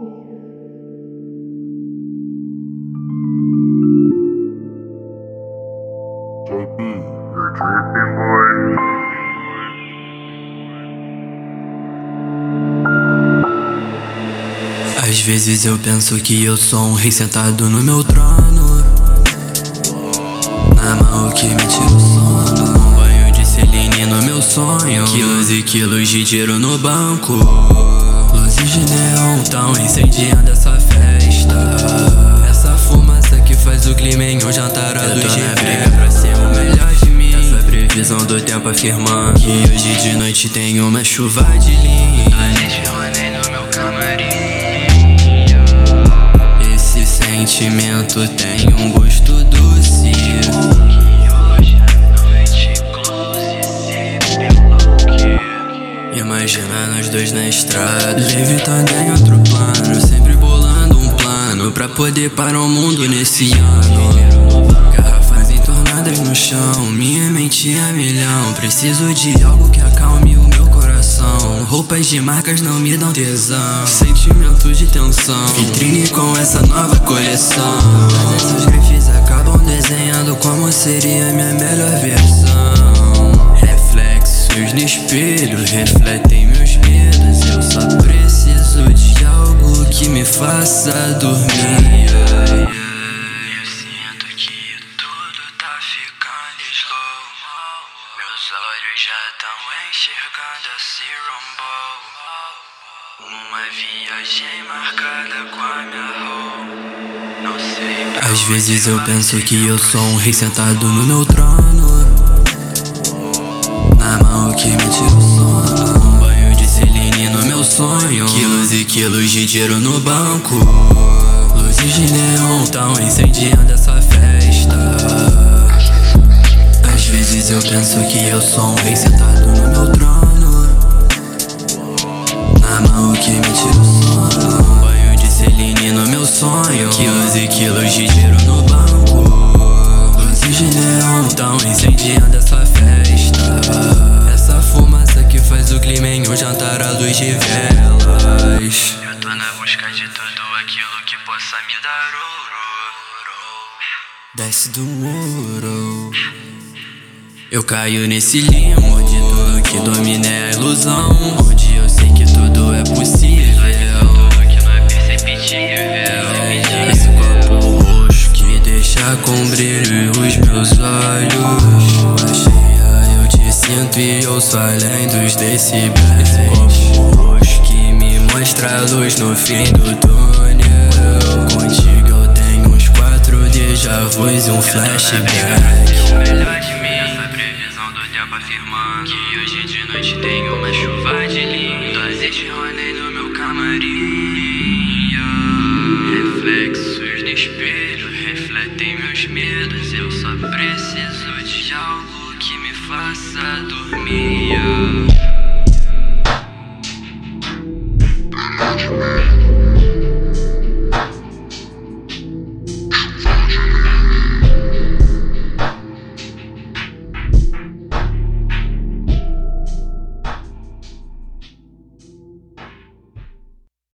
Às vezes eu penso que eu sou um rei sentado no meu trono, na mão que me tira o sono. Um banho de Celine no meu sonho, quilos e quilos de dinheiro no banco, luzes de neon tão incendiando essa festa. Essa fumaça que faz o clima em um jantar à luz de briga pra ser o melhor de mim. Essa previsão do tempo afirmando que hoje de noite tem uma chuva de linha. No meu camarim, esse sentimento tem um gosto doce. Hoje à noite close sempre. Imagina nós dois na estrada, levitando em outro plano, sempre bolando um plano pra poder parar o mundo nesse ano. Garrafas entornadas no chão, minha mente a milhão. Preciso de algo que acalme o meu coração. Roupas de marcas não me dão tesão, sentimento de tensão. Vitrine com essa nova coleção, mas essas grafes acabam desenhando como seria minha melhor versão. Reflexos no espelho refletem meus medos. Eu só preciso de algo que me faça dormir. Eu sinto que tudo tá ficando slow. Meus olhos já tão enxergando esse rumbo. Uma viagem marcada com a minha roupa. Não sei. Às vezes eu penso que eu sou um rei sentado no meu trono, na mão que me tira o sono. Um banho de Celine no meu sonho, quilos e quilos de dinheiro no banco, luzes de neon tão incendiando essa festa. Às vezes eu penso que eu sou um rei sentado no meu trono, na mão que me tira o sono. Um banho de Celine no meu sonho, quilos e quilos de dinheiro no banco, luzes de neon tão incendiando essa festa. Essa fumaça que faz o clima em um jantar à luz de velas. Eu tô na busca de tudo aquilo que possa me dar ouro. Desce do muro, eu caio nesse limbo onde tudo que domina é a ilusão, onde eu sei que tudo é possível, tudo que não é perceptível. Esse copo roxo que deixa com brilho os meus olhos. Lua cheia, eu te sinto e ouço além dos decibéis. Esse copo roxo que me mostra a luz no fim do túnel. Contigo eu tenho uns 4 déjà vus e um flashback. Essa previsão do tempo afirmando que hoje de noite tem uma chuva de linha. Doses de Rony no meu camarim. Reflexos no espelho refletem meus medos. Eu só preciso de algo que me faça dormir.